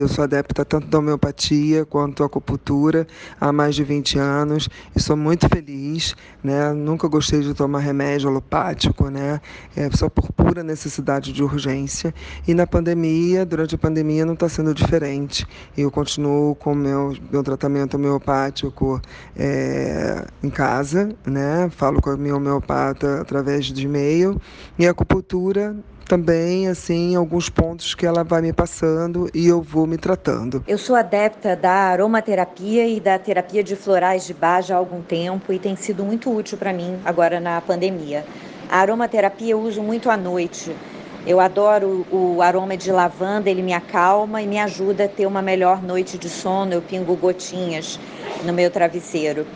Eu sou adepta tanto da homeopatia quanto da acupuntura há mais de 20 anos e sou muito feliz, né? Nunca gostei de tomar remédio alopático, né? Só por pura necessidade de urgência. E na pandemia, durante a pandemia, não está sendo diferente. Eu continuo com o meu tratamento homeopático em casa, né? Falo com a minha homeopata através de e-mail e a acupuntura também, assim, alguns pontos que ela vai me passando e eu vou me tratando. Eu sou adepta da aromaterapia e da terapia de florais de Bach já há algum tempo e tem sido muito útil para mim agora na pandemia. A aromaterapia eu uso muito à noite. Eu adoro o aroma de lavanda, ele me acalma e me ajuda a ter uma melhor noite de sono. Eu pingo gotinhas no meu travesseiro.